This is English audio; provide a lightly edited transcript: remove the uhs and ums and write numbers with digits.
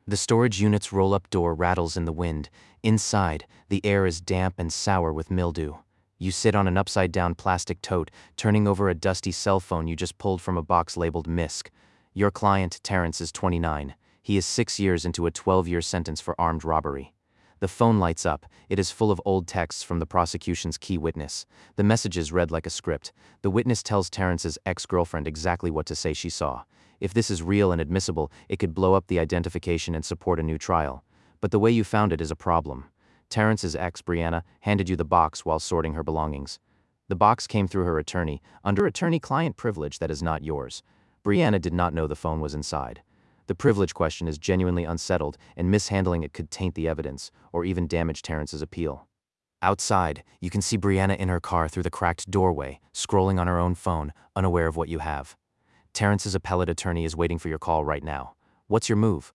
The storage unit's roll-up door rattles in the wind. Inside, the air is damp and sour with mildew. You sit on an upside-down plastic tote, turning over a dusty cell phone you just pulled from a box labeled MISC. Your client, Terrence, is 29. He is 6 years into a 12-year sentence for armed robbery. The phone lights up. It is full of old texts from the prosecution's key witness. The messages read like a script. The witness tells Terrence's ex-girlfriend exactly what to say she saw. If this is real and admissible, it could blow up the identification and support a new trial. But the way you found it is a problem. Terrence's ex, Brianna, handed you the box while sorting her belongings. The box came through her attorney, under attorney-client privilege that is not yours. Brianna did not know the phone was inside. The privilege question is genuinely unsettled, and mishandling it could taint the evidence, or even damage Terrence's appeal. Outside, you can see Brianna in her car through the cracked doorway, scrolling on her own phone, unaware of what you have. Terrence's appellate attorney is waiting for your call right now. What's your move?